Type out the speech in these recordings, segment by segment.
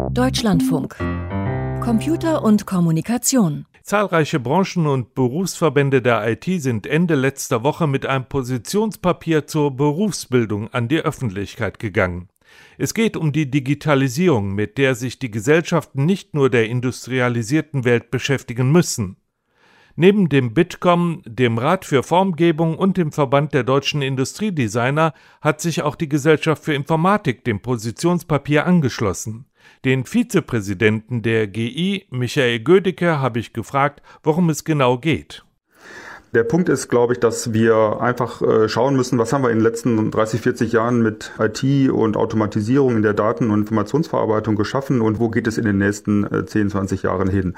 Deutschlandfunk. Computer und Kommunikation. Zahlreiche Branchen- und Berufsverbände der IT sind Ende letzter Woche mit einem Positionspapier zur Berufsbildung an die Öffentlichkeit gegangen. Es geht um die Digitalisierung, mit der sich die Gesellschaften nicht nur der industrialisierten Welt beschäftigen müssen. Neben dem Bitkom, dem Rat für Formgebung und dem Verband der deutschen Industriedesigner hat sich auch die Gesellschaft für Informatik dem Positionspapier angeschlossen. Den Vizepräsidenten der GI, Michael Gödicke, habe ich gefragt, worum es genau geht. Der Punkt ist, glaube ich, dass wir einfach schauen müssen, was haben wir in den letzten 30, 40 Jahren mit IT und Automatisierung in der Daten- und Informationsverarbeitung geschaffen und wo geht es in den nächsten 10, 20 Jahren hin.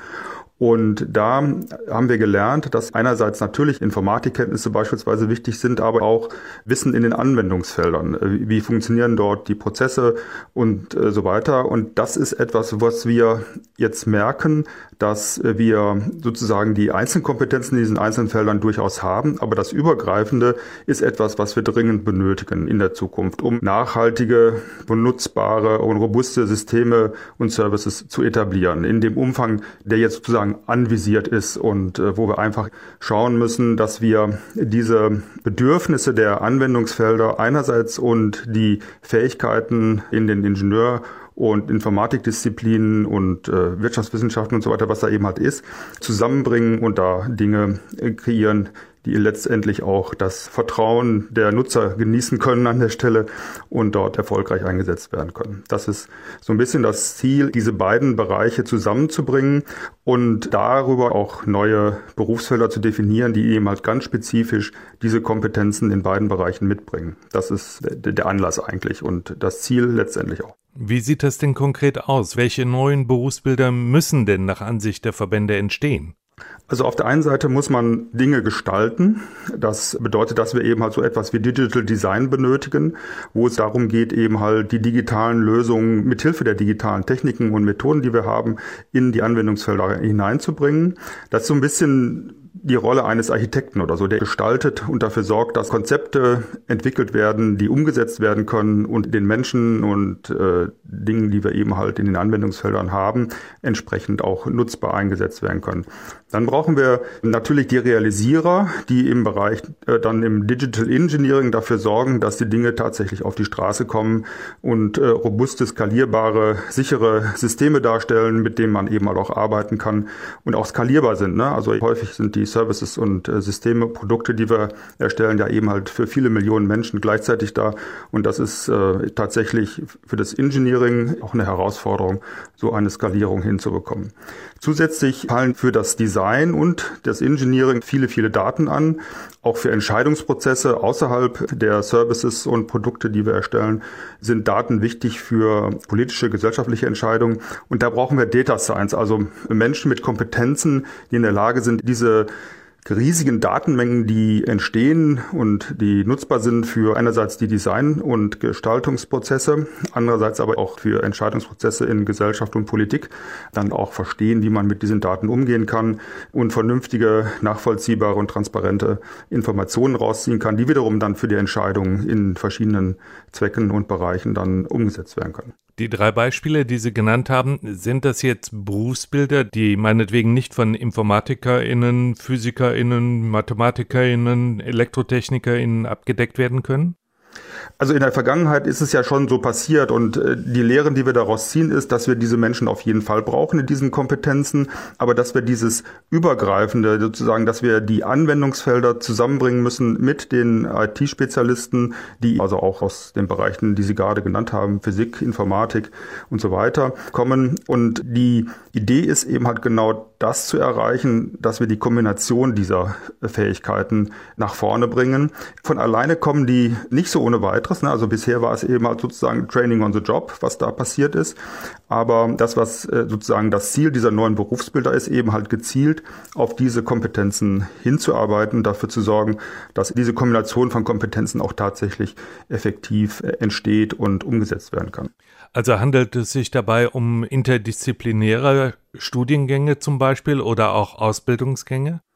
Und da haben wir gelernt, dass einerseits natürlich Informatikkenntnisse beispielsweise wichtig sind, aber auch Wissen in den Anwendungsfeldern. Wie funktionieren dort die Prozesse und so weiter. Und das ist etwas, was wir jetzt merken, dass wir sozusagen die Einzelkompetenzen in diesen einzelnen Feldern durchaus haben. Aber das Übergreifende ist etwas, was wir dringend benötigen in der Zukunft, um nachhaltige, benutzbare und robuste Systeme und Services zu etablieren. In dem Umfang, der jetzt sozusagen anvisiert ist und wo wir einfach schauen müssen, dass wir diese Bedürfnisse der Anwendungsfelder einerseits und die Fähigkeiten in den Ingenieur- und Informatikdisziplinen und Wirtschaftswissenschaften und so weiter, was da eben halt ist, zusammenbringen und da Dinge kreieren, die letztendlich auch das Vertrauen der Nutzer genießen können an der Stelle und dort erfolgreich eingesetzt werden können. Das ist so ein bisschen das Ziel, diese beiden Bereiche zusammenzubringen und darüber auch neue Berufsfelder zu definieren, die eben halt ganz spezifisch diese Kompetenzen in beiden Bereichen mitbringen. Das ist der Anlass eigentlich und das Ziel letztendlich auch. Wie sieht das denn konkret aus? Welche neuen Berufsbilder müssen denn nach Ansicht der Verbände entstehen? Also auf der einen Seite muss man Dinge gestalten. Das bedeutet, dass wir eben halt so etwas wie Digital Design benötigen, wo es darum geht, eben halt die digitalen Lösungen mithilfe der digitalen Techniken und Methoden, die wir haben, in die Anwendungsfelder hineinzubringen. Das ist so ein bisschen die Rolle eines Architekten oder so, der gestaltet und dafür sorgt, dass Konzepte entwickelt werden, die umgesetzt werden können und den Menschen und Dingen, die wir eben halt in den Anwendungsfeldern haben, entsprechend auch nutzbar eingesetzt werden können. Dann brauchen wir natürlich die Realisierer, die im Bereich dann im Digital Engineering dafür sorgen, dass die Dinge tatsächlich auf die Straße kommen und robuste, skalierbare, sichere Systeme darstellen, mit denen man eben halt auch arbeiten kann und auch skalierbar sind. Ne? Also häufig sind die Services und Systeme, Produkte, die wir erstellen, ja eben halt für viele Millionen Menschen gleichzeitig da. Und das ist tatsächlich für das Engineering auch eine Herausforderung, so eine Skalierung hinzubekommen. Zusätzlich fallen für das Design und das Engineering viele, viele Daten an, auch für Entscheidungsprozesse außerhalb der Services und Produkte, die wir erstellen, sind Daten wichtig für politische, gesellschaftliche Entscheidungen. Und da brauchen wir Data Science, also Menschen mit Kompetenzen, die in der Lage sind, diese riesigen Datenmengen, die entstehen und die nutzbar sind für einerseits die Design- und Gestaltungsprozesse, andererseits aber auch für Entscheidungsprozesse in Gesellschaft und Politik, dann auch verstehen, wie man mit diesen Daten umgehen kann und vernünftige, nachvollziehbare und transparente Informationen rausziehen kann, die wiederum dann für die Entscheidungen in verschiedenen Zwecken und Bereichen dann umgesetzt werden können. Die 3 Beispiele, die Sie genannt haben, sind das jetzt Berufsbilder, die meinetwegen nicht von InformatikerInnen, PhysikerInnen, MathematikerInnen, ElektrotechnikerInnen abgedeckt werden können? Also in der Vergangenheit ist es ja schon so passiert und die Lehren, die wir daraus ziehen, ist, dass wir diese Menschen auf jeden Fall brauchen in diesen Kompetenzen, aber dass wir dieses Übergreifende sozusagen, dass wir die Anwendungsfelder zusammenbringen müssen mit den IT-Spezialisten, die also auch aus den Bereichen, die Sie gerade genannt haben, Physik, Informatik und so weiter, kommen. Und die Idee ist eben halt genau das zu erreichen, dass wir die Kombination dieser Fähigkeiten nach vorne bringen. Von alleine kommen die nicht so ohne weiteres. Ne? Also bisher war es eben halt sozusagen Training on the Job, was da passiert ist. Aber das, was sozusagen das Ziel dieser neuen Berufsbilder ist, eben halt gezielt auf diese Kompetenzen hinzuarbeiten, dafür zu sorgen, dass diese Kombination von Kompetenzen auch tatsächlich effektiv entsteht und umgesetzt werden kann. Also handelt es sich dabei um interdisziplinäre Studiengänge zum Beispiel oder auch Ausbildungsgänge?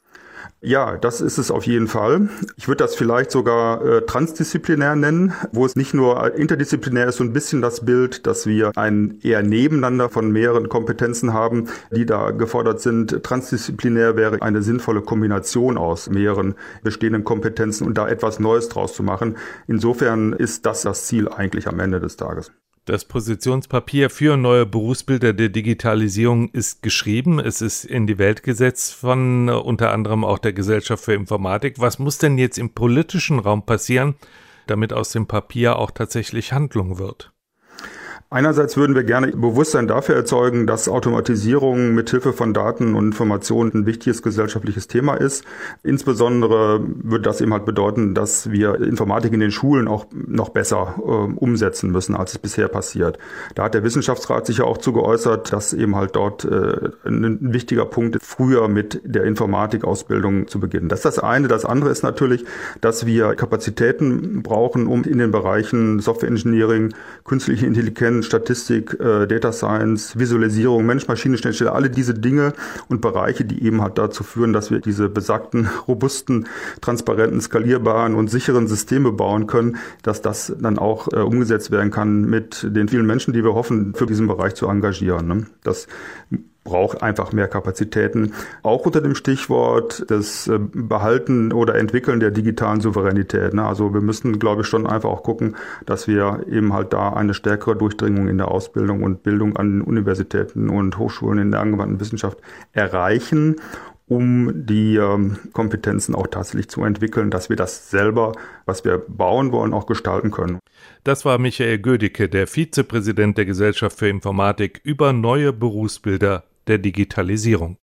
Ja, das ist es auf jeden Fall. Ich würde das vielleicht sogar transdisziplinär nennen, wo es nicht nur interdisziplinär ist, so ein bisschen das Bild, dass wir ein eher Nebeneinander von mehreren Kompetenzen haben, die da gefordert sind. Transdisziplinär wäre eine sinnvolle Kombination aus mehreren bestehenden Kompetenzen und da etwas Neues draus zu machen. Insofern ist das Ziel eigentlich am Ende des Tages. Das Positionspapier für neue Berufsbilder der Digitalisierung ist geschrieben. Es ist in die Welt gesetzt von unter anderem auch der Gesellschaft für Informatik. Was muss denn jetzt im politischen Raum passieren, damit aus dem Papier auch tatsächlich Handlung wird? Einerseits würden wir gerne Bewusstsein dafür erzeugen, dass Automatisierung mit Hilfe von Daten und Informationen ein wichtiges gesellschaftliches Thema ist. Insbesondere würde das eben halt bedeuten, dass wir Informatik in den Schulen auch noch besser umsetzen müssen, als es bisher passiert. Da hat der Wissenschaftsrat sich ja auch zu geäußert, dass eben halt dort ein wichtiger Punkt ist, früher mit der Informatikausbildung zu beginnen. Das ist das eine. Das andere ist natürlich, dass wir Kapazitäten brauchen, um in den Bereichen Software Engineering, künstliche Intelligenz, Statistik, Data Science, Visualisierung, Mensch-Maschine-Schnittstelle, alle diese Dinge und Bereiche, die eben halt dazu führen, dass wir diese besagten, robusten, transparenten, skalierbaren und sicheren Systeme bauen können, dass das dann auch umgesetzt werden kann mit den vielen Menschen, die wir hoffen, für diesen Bereich zu engagieren. Ne? Das braucht einfach mehr Kapazitäten, auch unter dem Stichwort des Behalten oder Entwickeln der digitalen Souveränität. Also wir müssen, glaube ich, schon einfach auch gucken, dass wir eben halt da eine stärkere Durchdringung in der Ausbildung und Bildung an Universitäten und Hochschulen in der angewandten Wissenschaft erreichen, um die Kompetenzen auch tatsächlich zu entwickeln, dass wir das selber, was wir bauen wollen, auch gestalten können. Das war Michael Gödicke, der Vizepräsident der Gesellschaft für Informatik, über neue Berufsbilder der Digitalisierung.